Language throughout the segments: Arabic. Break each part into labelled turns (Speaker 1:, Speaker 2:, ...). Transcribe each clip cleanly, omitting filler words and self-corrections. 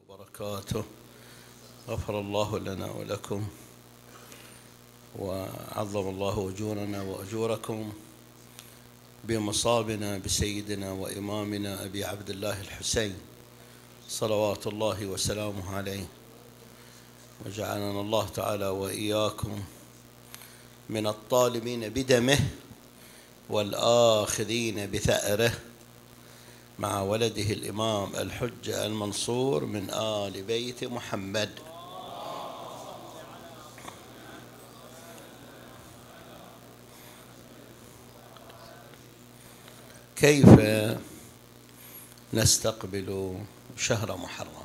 Speaker 1: وبركاته. غفر الله لنا ولكم وعظم الله أجورنا وأجوركم بمصابنا بسيدنا وإمامنا أبي عبد الله الحسين صلوات الله وسلامه عليه، وجعلنا الله تعالى وإياكم من الطالبين بدمه والآخذين بثأره مع ولده الإمام الحجة المنصور من آل بيت محمد. كيف نستقبل شهر محرم؟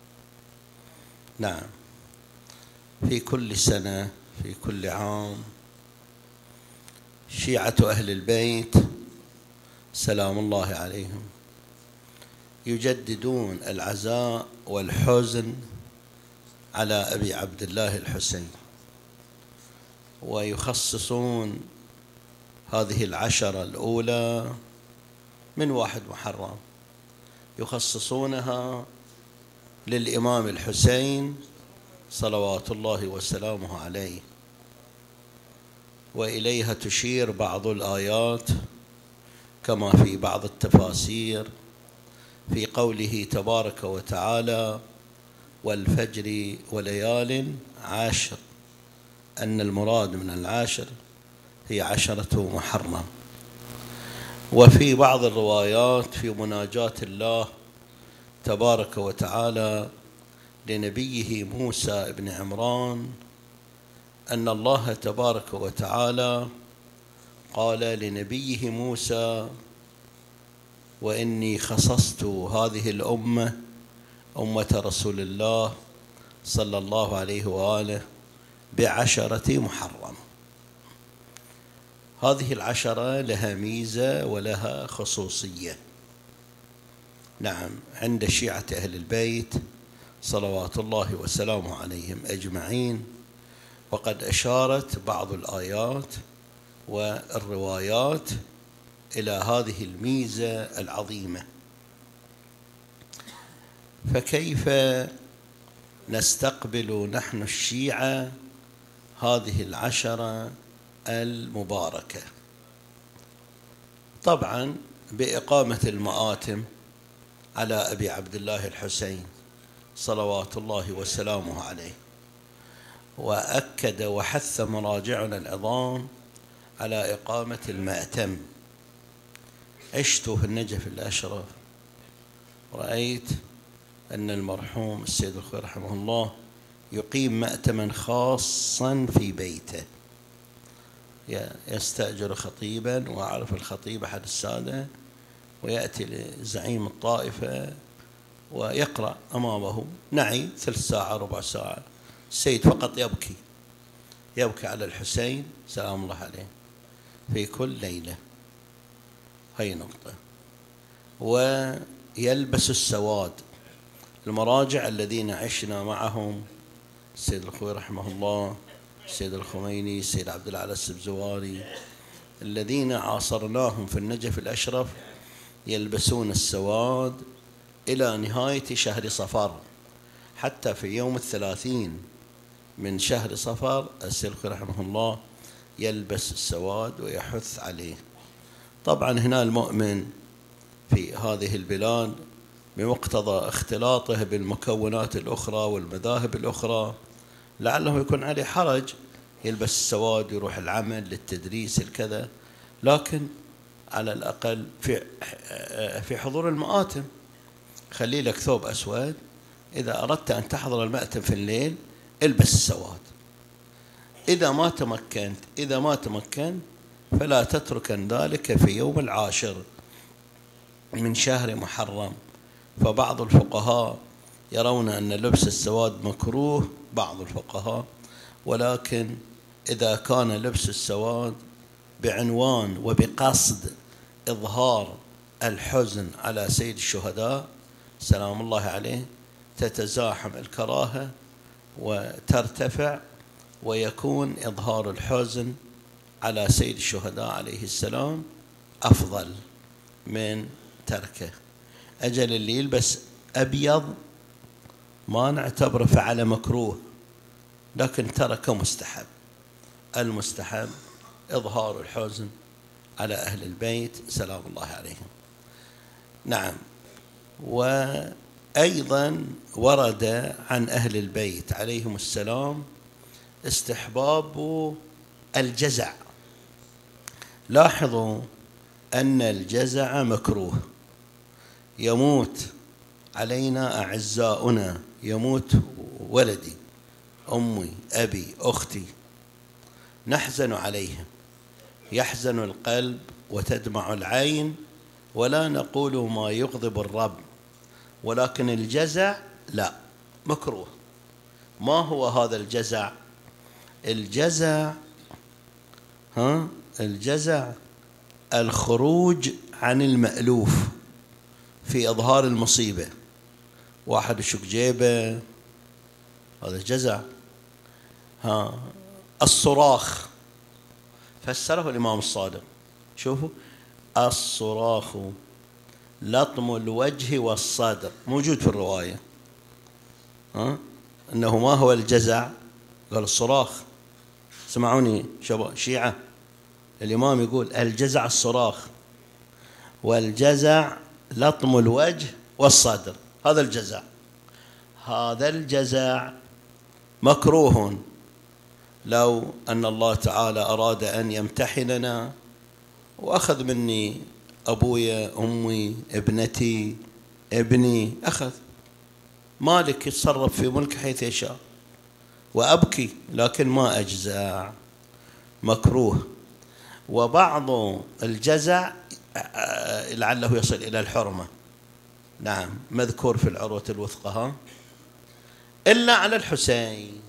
Speaker 1: نعم، في كل سنة في كل عام شيعة أهل البيت سلام الله عليهم يجددون العزاء والحزن على أبي عبد الله الحسين، ويخصصون هذه العشرة الأولى من 1 محرم يخصصونها للإمام الحسين صلوات الله وسلامه عليه، وإليها تشير بعض الآيات كما في بعض التفاسير في قوله تبارك وتعالى: والفجر وليال عشر، أن المراد من العاشر هي 10 محرم. وفي بعض الروايات في مناجاة الله تبارك وتعالى لنبيه موسى بن عمران أن الله تبارك وتعالى قال لنبيه موسى: وإني خصصت هذه الأمة أمة رسول الله صلى الله عليه وآله ب10 محرم. هذه العشرة لها ميزة ولها خصوصية، نعم، عند شيعة أهل البيت صلوات الله وسلامه عليهم أجمعين. وقد أشارت بعض الآيات والروايات إلى هذه الميزة العظيمة. فكيف نستقبل نحن الشيعة هذه العشرة المباركة؟ طبعا بإقامة المآتم على أبي عبد الله الحسين صلوات الله وسلامه عليه، وأكد وحث مراجعنا العظام على إقامة المأتم. عشت في النجف الأشرف، رأيت أن المرحوم السيد الخوي رحمه الله يقيم مأتما خاصا في بيته، يستأجر خطيبا، وأعرف الخطيب أحد السادة، ويأتي لزعيم الطائفة ويقرأ أمامه نعي 3 ساعة ربع ساعة. السيد فقط يبكي على الحسين سلام الله عليه في كل ليلة. هي نقطة. ويلبس السواد. المراجع الذين عشنا معهم السيد الخوي رحمه الله، السيد الخميني، السيد عبد الأعلى السبزواري، الذين عاصرناهم في النجف الأشرف يلبسون السواد إلى نهاية شهر صفر. حتى في يوم 30 من شهر صفر السيد الخوي رحمه الله يلبس السواد ويحث عليه. طبعا هنا المؤمن في هذه البلاد بمقتضى اختلاطه بالمكونات الأخرى والمذاهب الأخرى لعله يكون عليه حرج يلبس السواد يروح العمل للتدريس الكذا، لكن على الأقل في حضور المآتم خلي لك ثوب أسود. إذا أردت أن تحضر المأتم في الليل البس السواد. إذا ما تمكنت فلا تتركن ذلك في يوم 10 من شهر محرم. فبعض الفقهاء يرون أن لبس السواد مكروه، بعض الفقهاء، ولكن إذا كان لبس السواد بعنوان وبقصد إظهار الحزن على سيد الشهداء سلام الله عليه تتزاحم الكراهة وترتفع، ويكون إظهار الحزن على سيد الشهداء عليه السلام أفضل من تركه. أجل اللي يلبس أبيض ما نعتبره فعل مكروه، لكن ترك مستحب. المستحب إظهار الحزن على أهل البيت سلام الله عليهم. نعم. وأيضا ورد عن أهل البيت عليهم السلام استحباب الجزع. لاحظوا أن الجزع مكروه. يموت علينا أعزاؤنا، يموت ولدي، أمي، أبي، أختي، نحزن عليهم، يحزن القلب وتدمع العين، ولا نقول ما يغضب الرب، ولكن الجزع لا، مكروه. ما هو هذا الجزع؟ الجزع الخروج عن المألوف في إظهار المصيبة. واحد يشق جيبه، هذا جزع. الصراخ فسره الإمام الصادق، شوفوا، الصراخ لطم الوجه والصدر، موجود في الرواية. أنه ما هو الجزع؟ قال الصراخ. سمعوني شباب شيعة، الإمام يقول الجزع الصراخ، والجزع لطم الوجه والصدر، هذا الجزع. هذا الجزع مكروه. لو أن الله تعالى أراد أن يمتحننا وأخذ مني أبويا، أمي، ابنتي، ابني، أخذ، مالك يتصرف في ملك حيث يشاء، وأبكي لكن ما أجزع، مكروه. وبعض الجزع لعله يصل إلى الحرمة، نعم، مذكور في العروة الوثقى، إلا على الحسين.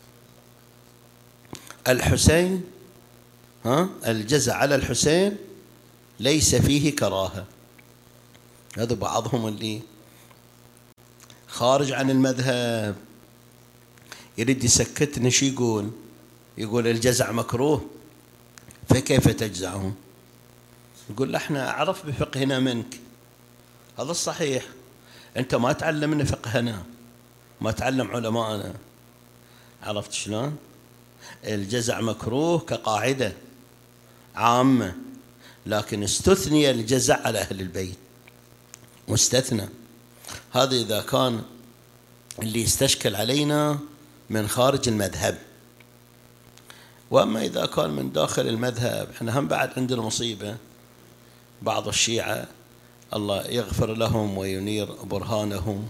Speaker 1: الحسين الجزع على الحسين ليس فيه كراهة. هذا بعضهم اللي خارج عن المذهب يريد يسكتني، شو يقول؟ يقول الجزع مكروه، فكيف تجزعه؟ يقول له احنا أعرف بفقهنا منك. هذا الصحيح، أنت ما تعلمنا فقهنا، ما تعلم علماءنا. عرفت شلون؟ الجزع مكروه كقاعدة عامة، لكن استثني الجزع على أهل البيت، مستثنى. هذا إذا كان اللي يستشكل علينا من خارج المذهب. وأما إذا كان من داخل المذهب، احنا هم بعد عندنا مصيبة. بعض الشيعة الله يغفر لهم وينير برهانهم،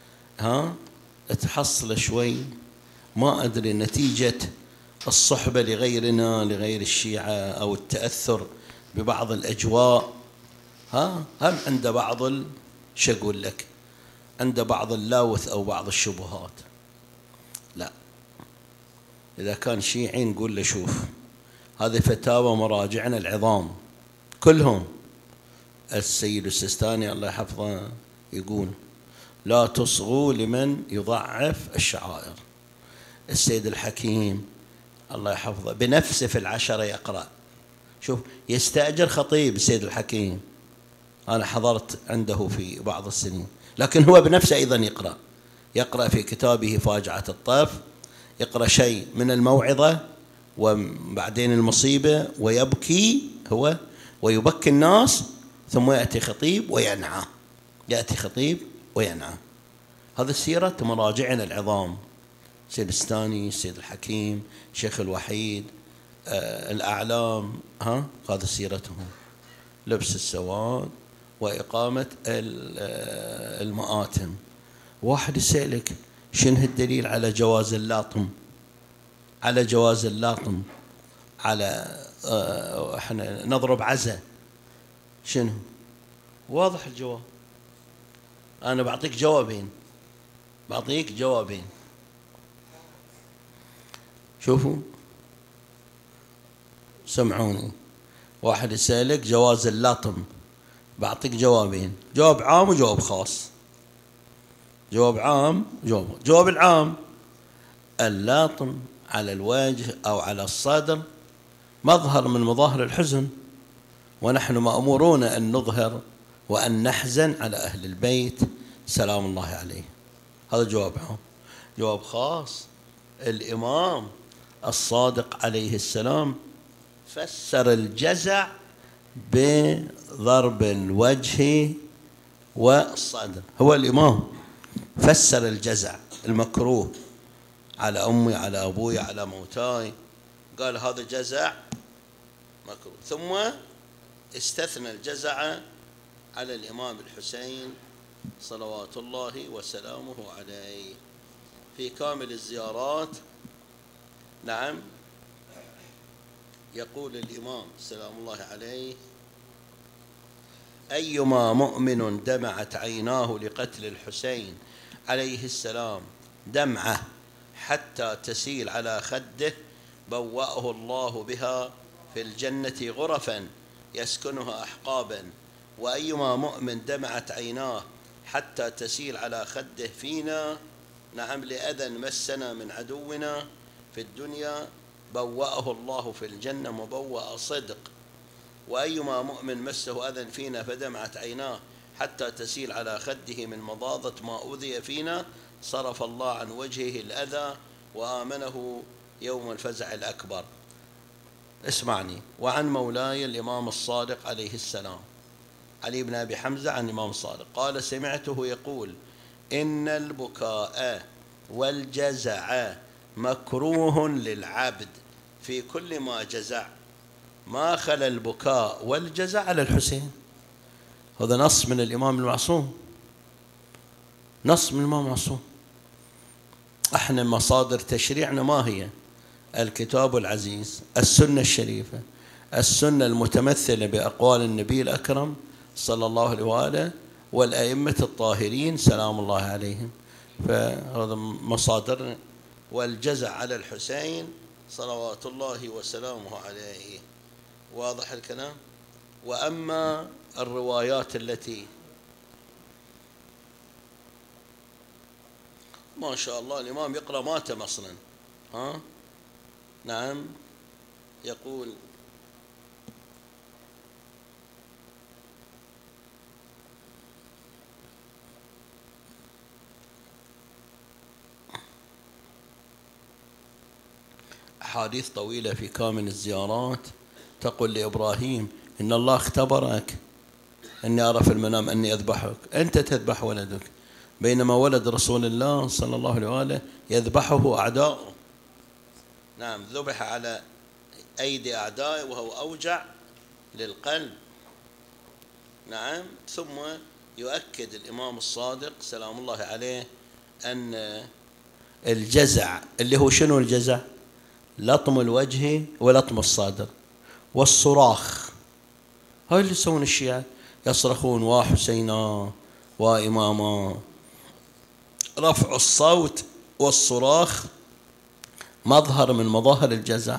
Speaker 1: تحصل شوي، ما أدري، نتيجة الصحبة لغيرنا، لغير الشيعة، أو التأثر ببعض الأجواء، هم عند بعض شو أقول لك، عند بعض اللاوث أو بعض الشبهات. لا، إذا كان شيعي نقول له شوف، هذه فتاوى مراجعنا العظام كلهم. السيد السيستاني الله يحفظه يقول لا تصغوا لمن يضعف الشعائر. السيد الحكيم الله يحفظه بنفسه في العشرة يقرأ، شوف، يستأجر خطيب السيد الحكيم، أنا حضرت عنده في بعض السنين، لكن هو بنفسه أيضا يقرأ في كتابه فاجعة الطف، يقرأ شيء من الموعظة وبعدين المصيبة، ويبكي هو ويبكي الناس، ثم يأتي خطيب وينعى، يأتي خطيب وينعى. هذا السيرة مراجعنا العظام، السيد السيستاني، السيد الحكيم، شيخ الوحيد، الأعلام، هذا سيرتهم، لبس السواد وإقامة المآتم. واحد يسألك شنو الدليل على جواز اللطم؟ على جواز اللطم على احنا نضرب عزة، شنو؟ واضح الجواب. أنا بعطيك جوابين، شوفوا، سمعوني. واحد يسألك جواز اللطم، بعطيك جوابين، جواب عام وجواب خاص. جواب عام، جواب العام، اللطم على الوجه أو على الصدر مظهر من مظاهر الحزن، ونحن مأمورون أن نظهر وأن نحزن على أهل البيت سلام الله عليه. هذا جواب عام. جواب خاص، الإمام الصادق عليه السلام فسر الجزع بضرب الوجه والصدر. هو الإمام فسر الجزع المكروه على أمي، على أبوي، على موتاي، قال هذا جزع مكروه. ثم استثنى الجزع على الإمام الحسين صلوات الله وسلامه عليه في كامل الزيارات. نعم، يقول الإمام سلام الله عليه: أيما مؤمن دمعت عيناه لقتل الحسين عليه السلام دمعة حتى تسيل على خده بوأه الله بها في الجنة غرفا يسكنها أحقابا. وأيما مؤمن دمعت عيناه حتى تسيل على خده فينا، نعم، لأذى مسنا من عدونا في الدنيا بوأه الله في الجنة مبوأ صدق. وأيما مؤمن مسه أذى فينا فدمعت عيناه حتى تسيل على خده من مضاضة ما أوذي فينا صرف الله عن وجهه الأذى وآمنه يوم الفزع الأكبر. اسمعني. وعن مولاي الإمام الصادق عليه السلام علي بن أبي حمزة عن الإمام الصادق قال: سمعته يقول: إن البكاء والجزع مكروه للعبد في كل ما جزع، ما خلا البكاء والجزع على الحسين. هذا نص من الإمام المعصوم، نص من الإمام المعصوم. احنا مصادر تشريعنا ما هي؟ الكتاب العزيز، السنة الشريفة، السنة المتمثلة بأقوال النبي الأكرم صلى الله عليه وآله والأئمة الطاهرين سلام الله عليهم. فهذا مصادرنا. والجزع على الحسين صلوات الله وسلامه عليه. واضح الكلام؟ وأما الروايات التي ما شاء الله الإمام يقرأ ماتم أصلا، نعم، يقول: أحاديث طويلة في كامل الزيارات تقول لإبراهيم: إن الله اختبرك، إني أرى في المنام أني أذبحك، أنت تذبح ولدك، بينما ولد رسول الله صلى الله عليه وآله يذبحه أعداؤه. نعم، ذبح على أيدي أعدائه وهو أوجع للقلب. نعم. ثم يؤكد الإمام الصادق سلام الله عليه أن الجزع اللي هو شنو الجزع؟ لطم الوجه ولطم الصدر والصراخ. هاي اللي يسوون الشيعة، يصرخون: وحسينا وإماما. رفع الصوت والصراخ مظهر من مظاهر الجزع.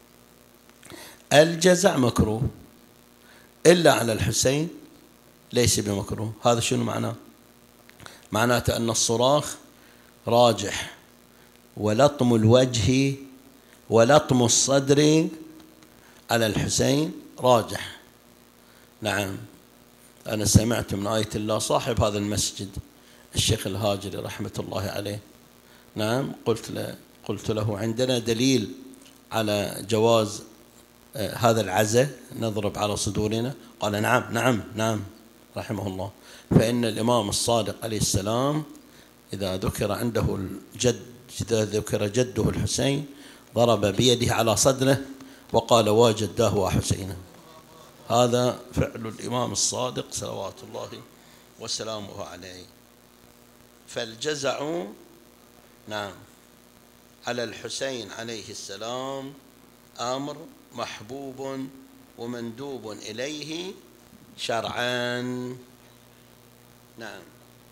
Speaker 1: الجزع مكروه إلا على الحسين ليس بمكروه. هذا شنو معناه؟ معناته أن الصراخ راجح، ولطم الوجه ولطم الصدر على الحسين راجح. نعم. أنا سمعت من آية الله صاحب هذا المسجد الشيخ الهاجري رحمة الله عليه، نعم، قلت له: عندنا دليل على جواز هذا العزاء نضرب على صدورنا؟ قال: نعم نعم نعم رحمه الله. فإن الإمام الصادق عليه السلام إذا ذكر عنده الجد، إذا ذكر جده الحسين ضرب بيده على صدره وقال: وجداه وحسينه. هذا فعل الإمام الصادق صلوات الله وسلامه عليه. فالجزع، نعم، على الحسين عليه السلام أمر محبوب ومندوب إليه شرعا. نعم.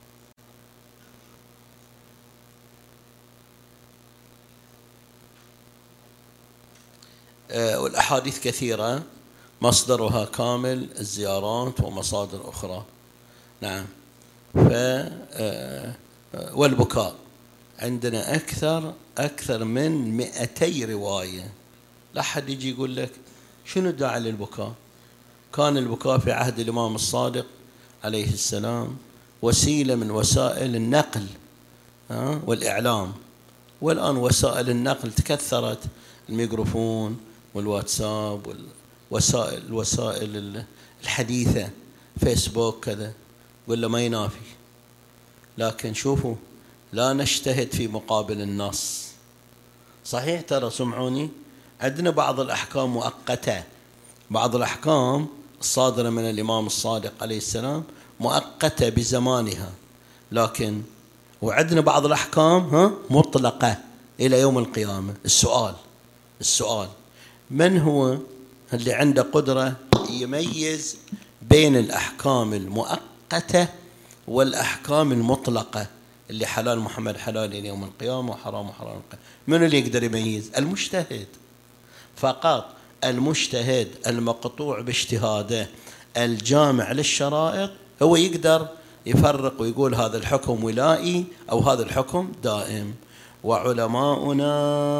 Speaker 1: والأحاديث كثيرة مصدرها كامل الزيارات ومصادر أخرى. نعم. والبكاء عندنا أكثر من 200 رواية. لا حد يجي يقول لك شنو داعي للبكاء. كان البكاء في عهد الإمام الصادق عليه السلام وسيلة من وسائل النقل والإعلام. والآن وسائل النقل تكثرت، الميكروفون والواتساب الوسائل الحديثة، فيسبوك كذا، ولا ما ينافي. لكن شوفوا، لا نجتهد في مقابل النص. صحيح ترى سمعوني، عندنا بعض الأحكام مؤقتة، بعض الأحكام الصادرة من الإمام الصادق عليه السلام مؤقتة بزمانها، لكن وعندنا بعض الأحكام مطلقة إلى يوم القيامة. السؤال من هو اللي عنده قدرة يميز بين الأحكام المؤقتة والأحكام المطلقة، اللي حلال محمد حلال إلى يوم القيامة وحرام حرام القيامة؟ من اللي يقدر يميز؟ المجتهد فقط. المجتهد المقطوع باجتهاده الجامع للشرائط هو يقدر يفرق ويقول هذا الحكم ولائي أو هذا الحكم دائم. وعلماؤنا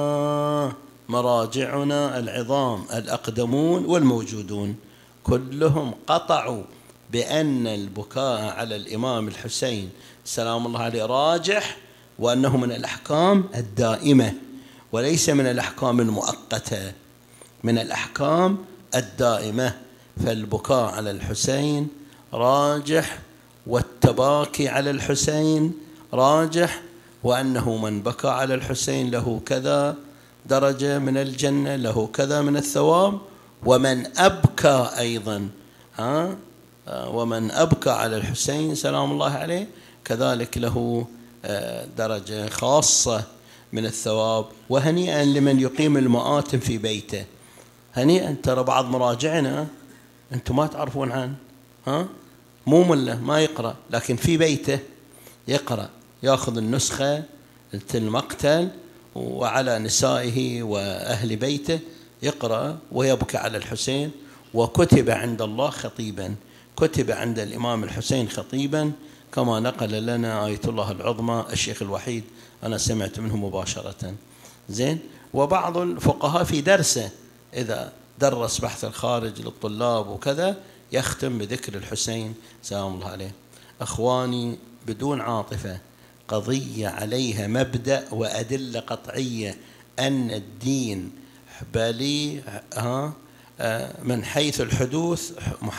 Speaker 1: مراجعنا العظام الأقدمون والموجودون كلهم قطعوا بأن البكاء على الإمام الحسين سلام الله عليه راجح، وأنه من الأحكام الدائمة وليس من الأحكام المؤقتة، من الأحكام الدائمة. فالبكاء على الحسين راجح، والتباكي على الحسين راجح، وأنه من بكى على الحسين له كذا درجة من الجنة، له كذا من الثواب. ومن أبكى أيضا ومن أبكى على الحسين سلام الله عليه كذلك له درجة خاصة من الثواب. وهنيئا لمن يقيم المآتم في بيته، هنيئا. ترى بعض مراجعنا أنتم ما تعرفون عنه، مو مله ما يقرأ، لكن في بيته يقرأ، يأخذ النسخة المقتل وعلى نسائه وأهل بيته يقرأ ويبكي على الحسين. وكتب عند الله خطيبا، كتب عند الإمام الحسين خطيبا، كما نقل لنا آية الله العظمى الشيخ الوحيد، أنا سمعت منه مباشرة. زين. وبعض الفقهاء في درسه إذا درس بحث الخارج للطلاب وكذا يختم بذكر الحسين سلام الله عليه. أخواني، بدون عاطفة، قضية عليها مبدأ وأدلة قطعية أن الدين بلي من حيث الحدوث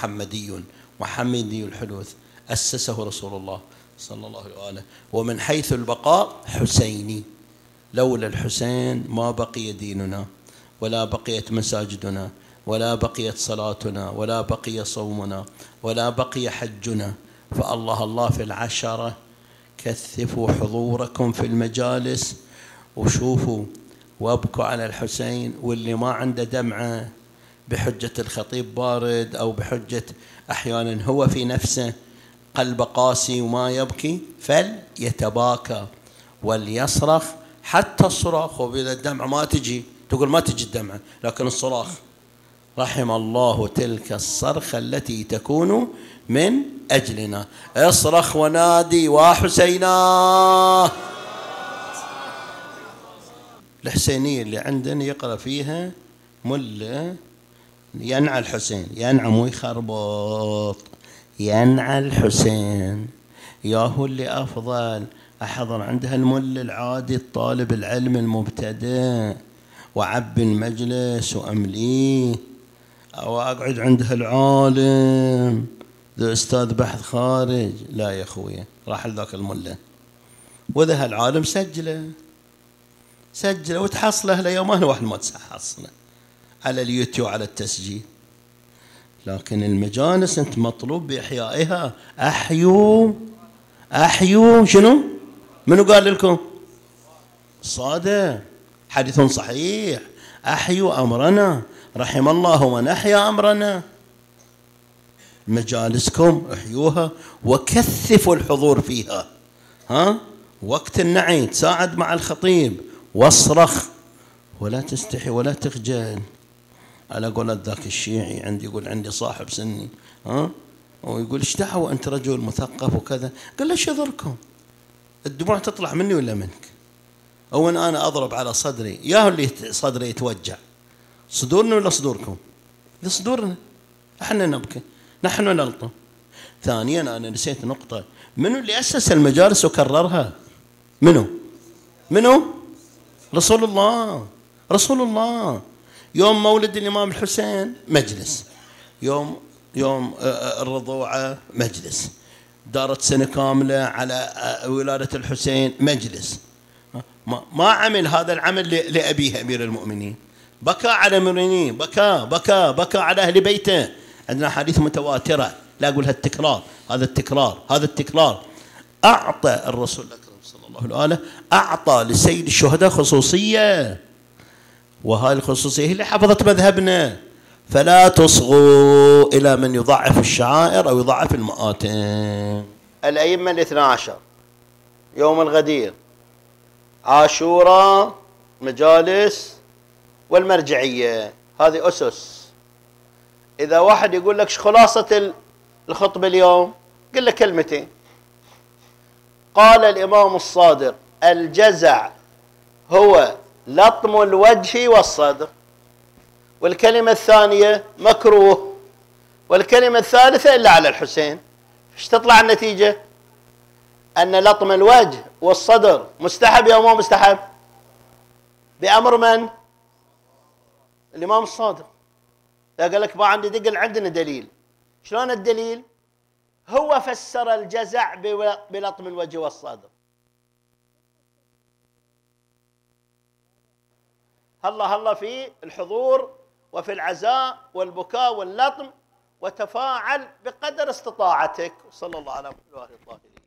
Speaker 1: محمدي الحدوث، أسسه رسول الله صلى الله عليه وآله. ومن حيث البقاء حسيني، لولا الحسين ما بقي ديننا، ولا بقيت مساجدنا، ولا بقيت صلاتنا، ولا بقي صومنا، ولا بقي حجنا. فالله الله في العشرة كثفوا حضوركم في المجالس وشوفوا وابكوا على الحسين. واللي ما عنده دمعة بحجة الخطيب بارد أو بحجة أحيانا هو في نفسه قلب قاسي وما يبكي، فليتباكى وليصرخ حتى الصراخ. وإذا الدمعة ما تجي تقول ما تجي الدمعة، لكن الصراخ رحم الله تلك الصرخة التي تكون من أجلنا. اصرخ ونادي وحسينا. الحسينية اللي عندنا يقرأ فيها ملة ينعى الحسين، ينعى مو يخربط، ينعى الحسين. ياهو اللي أفضل أحضر عندها الملة العادي الطالب العلم المبتدئ وعب المجلس وأمليه، أو أقعد عندها العالم ذا أستاذ بحث خارج. لا يا أخويا، راح لذاك الملة وذا العالم سجله وتحصله ليومان واحد ما تحصله على اليوتيوب على التسجيل. لكن المجالس أنت مطلوب بإحيائها. أحيوا شنو؟ منو قال لكم؟ صادق، حديث صحيح. أحيوا أمرنا، رحم الله من أحيا أمرنا. مجالسكم احيوها وكثفوا الحضور فيها. وقت النعي تساعد مع الخطيب واصرخ ولا تستحي ولا تخجل. على قولة ذاك الشيعي عندي يقول عندي صاحب سني ويقول ايش دعوة أنت رجل مثقف وكذا؟ قال له ايش يضركم؟ الدموع تطلع مني ولا منك؟ أو أنا أضرب على صدري، ياهو اللي صدري يتوجع، صدورنا ولا صدوركم؟ صدورنا، احنا نبكي، نحن نلطم. ثانيا أنا نسيت نقطة، منو اللي أسس المجالس وكررها؟ منو رسول الله. رسول الله. يوم مولد الإمام الحسين مجلس، يوم الرضوعة مجلس، دارت سنة كاملة على ولادة الحسين مجلس. ما عمل هذا العمل لأبيه أمير المؤمنين، بكى على مرينين، بكى على أهل بيته. عندنا حديث متواترة، لا أقول هالتكرار، هذا التكرار. أعطى الرسول الأكرم صلى الله عليه وسلم، أعطى لسيد الشهداء خصوصية، وهذه الخصوصية هي اللي حفظت مذهبنا. فلا تصغوا إلى من يضعف الشعائر أو يضعف المآتم. الأئمة الاثنى عشر، يوم الغدير، عاشوراء، مجالس، والمرجعية، هذه أسس. إذا واحد يقول لك خلاصة الخطبة اليوم، قل له كلمتين. قال الإمام الصادق: الجزع هو لطم الوجه والصدر. والكلمة الثانية مكروه. والكلمة الثالثة إلا على الحسين. ايش تطلع النتيجة؟ أن لطم الوجه والصدر مستحب يا مو مستحب؟ بأمر من؟ الإمام الصادق. لا قال لك ما عندي دقل، عندنا دليل. شلون الدليل؟ هو فسر الجزع بلطم الوجه والصدر. هلا في الحضور وفي العزاء والبكاء واللطم، وتفاعل بقدر استطاعتك. صلى الله على محمد وآله الطاهرين.